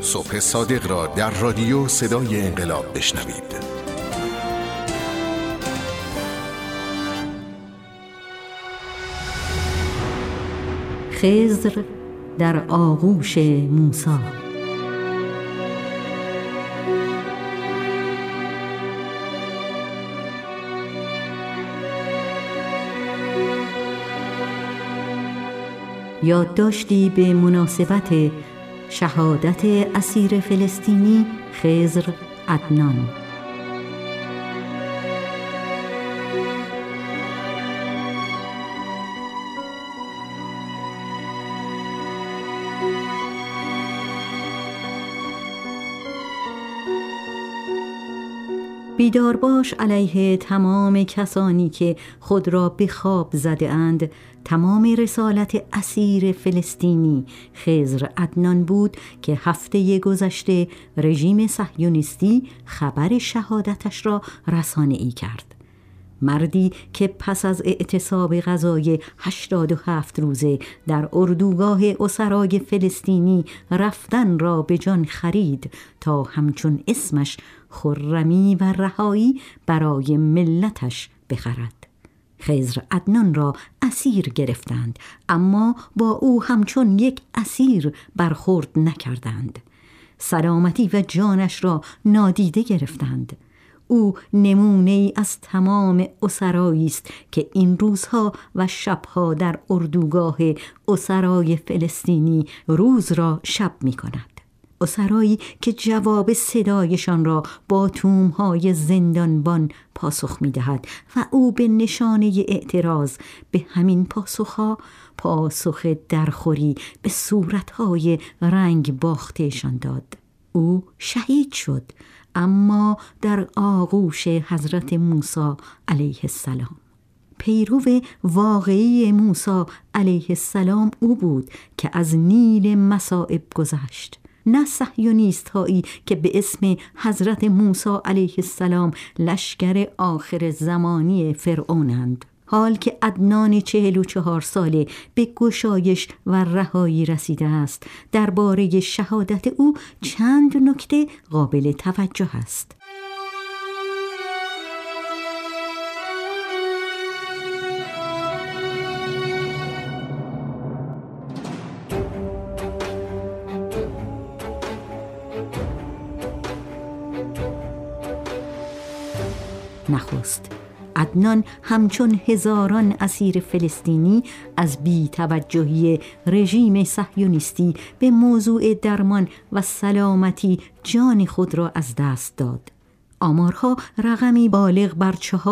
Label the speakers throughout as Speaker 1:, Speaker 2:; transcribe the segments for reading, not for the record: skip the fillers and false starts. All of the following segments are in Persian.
Speaker 1: صبح صادق را در رادیو صدای انقلاب بشنوید.
Speaker 2: خضر در آغوش موسی. یادداشتی به مناسبت شهادت اسیر فلسطینی خضر عدنان. بیدار باش علیه تمام کسانی که خود را به خواب زده اند. تمام رسالت اسیر فلسطینی خضر عدنان بود که هفته گذشته رژیم صهیونیستی خبر شهادتش را رسانه‌ای کرد. مردی که پس از اعتصاب غذای 87 روزه در اردوگاه اسرای فلسطینی رفتن را به جان خرید تا همچون اسمش خرمی و رهایی برای ملتش بخرد. خضر عدنان را اسیر گرفتند، اما با او همچون یک اسیر برخورد نکردند. سلامتی و جانش را نادیده گرفتند. او نمونه ای از تمام اسرایی است که این روزها و شبها در اردوگاه اسرای فلسطینی روز را شب می کند. اسرایی که جواب صدایشان را با تومهای زندانبان پاسخ می دهد و او به نشانه اعتراض به همین پاسخها پاسخ درخوری به صورتهای رنگ باختهشان داد. او شهید شد، اما در آغوش حضرت موسی علیه السلام. پیرو واقعی موسی علیه السلام او بود که از نیل مصائب گذشت، نه صهیونیست هایی که به اسم حضرت موسی علیه السلام لشکر آخر زمانی فرعونند. حال که عدنان 44 ساله به گشایش و رهایی رسیده است، درباره شهادت او چند نکته قابل توجه است. نخست عدنان همچون هزاران اسیر فلسطینی از بی‌توجهی رژیم صهیونیستی به موضوع درمان و سلامتی جان خود را از دست داد. آمارها رقمی بالغ بر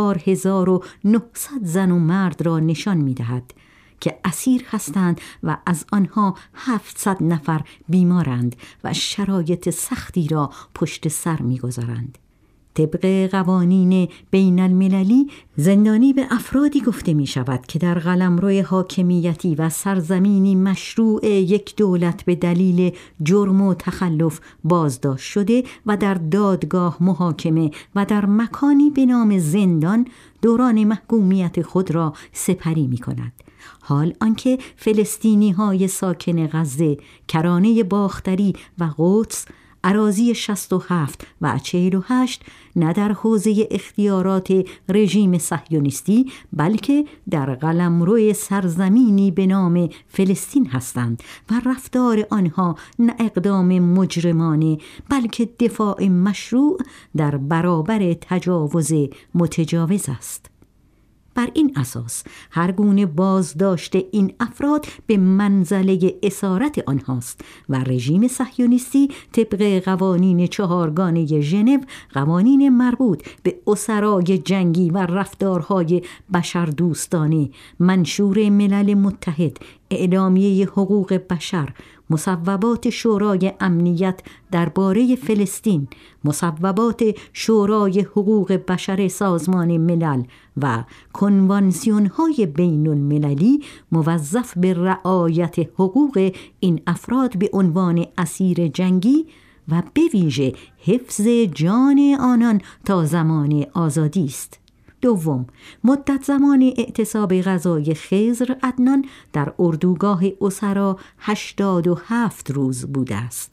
Speaker 2: 4900 زن و مرد را نشان می‌دهد که اسیر هستند و از آنها 700 نفر بیمارند و شرایط سختی را پشت سر می‌گذارند. طبق قوانین بین المللی زندانی به افرادی گفته می شود که در قلمرو حاکمیتی و سرزمینی مشروع یک دولت به دلیل جرم و تخلف بازداشت شده و در دادگاه محاکمه و در مکانی به نام زندان دوران محکومیت خود را سپری می کند. حال آنکه فلسطینی های ساکن غزه، کرانه باختری و قدس، اراضی 67 و 48 نه در حوزه اختیارات رژیم صهیونیستی بلکه در قلمرو سرزمینی به نام فلسطین هستند و رفتار آنها نه اقدام مجرمانه بلکه دفاع مشروع در برابر تجاوز متجاوز است. بر این اساس هر گونه بازداشت این افراد به منزله اسارت آنهاست و رژیم صهیونیستی طبق قوانین 4 ژنو، قوانین مربوط به اسرای جنگی و رفتارهای بشردوستانه، منشور ملل متحد، اعلامیه حقوق بشر، مصوبات شورای امنیت درباره فلسطین، مصوبات شورای حقوق بشر سازمان ملل و کنوانسیون‌های بین المللی موظف به رعایت حقوق این افراد به عنوان اسیر جنگی و به ویژه حفظ جان آنان تا زمان آزادی است. دوم، مدت زمان اعتصاب غذای خضر عدنان در اردوگاه اسرا 87 روز بوده است.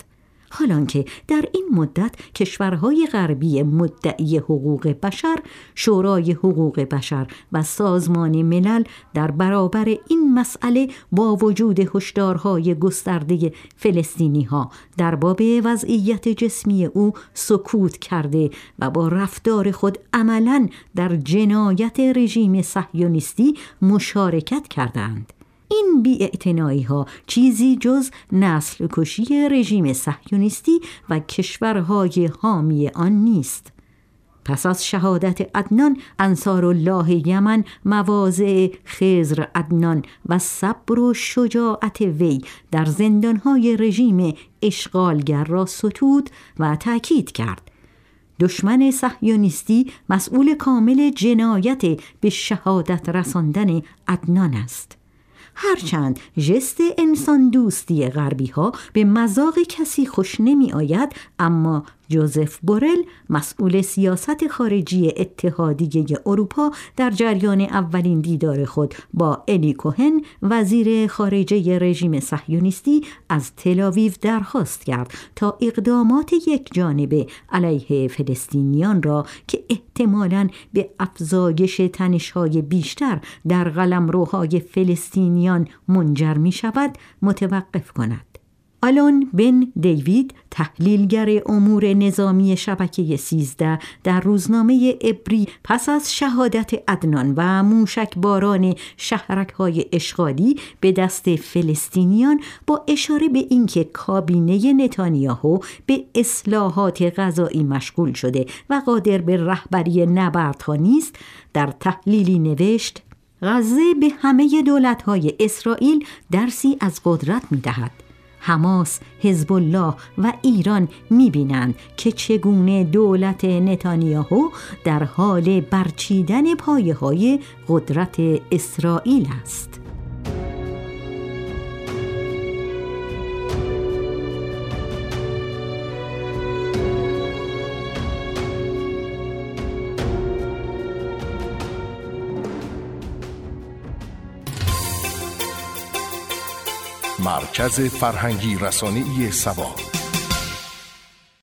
Speaker 2: حالانکه در این مدت کشورهای غربی مدعی حقوق بشر، شورای حقوق بشر و سازمان ملل در برابر این مسئله با وجود هشدارهای گسترده فلسطینی‌ها در باب وضعیت جسمی او سکوت کرده و با رفتار خود عملاً در جنایت رژیم صهیونیستی مشارکت کردند. این بی‌اعتنایی‌ها چیزی جز نسل کشی رژیم صهیونیستی و کشورهای حامی آن نیست. پس از شهادت عدنان، انصارالله یمن مواضع خضر عدنان و صبر و شجاعت وی در زندانهای رژیم اشغالگر را ستود و تأکید کرد. دشمن صهیونیستی مسئول کامل جنایت به شهادت رساندن عدنان است. هرچند ژست انسان دوستی غربی ها به مذاق کسی خوش نمی آید، اما جوزف بورل، مسئول سیاست خارجی اتحادیه اروپا، در جریان اولین دیدار خود با الی کوهن، وزیر خارجه رژیم صهیونیستی، از تل‌آویو درخواست کرد تا اقدامات یک جانبه علیه فلسطینیان را که احتمالاً به افزایش تنش‌های بیشتر در قلمروهای فلسطینیان منجر می شود متوقف کند. آلون بن دیوید، تحلیلگر امور نظامی شبکه 13، در روزنامه عبری پس از شهادت عدنان و موشک باران شهرک‌های اشغالی به دست فلسطینیان، با اشاره به اینکه کابینه نتانیاهو به اصلاحات غذایی مشغول شده و قادر به رهبری نبردها نیست، در تحلیلی نوشت: غزه به همه دولت‌های اسرائیل درسی از قدرت می‌دهد. حماس، حزب الله و ایران می‌بینند که چگونه دولت نتانیاهو در حال برچیدن پایه‌های قدرت اسرائیل است.
Speaker 1: مرکز فرهنگی رسانه‌ای سبا.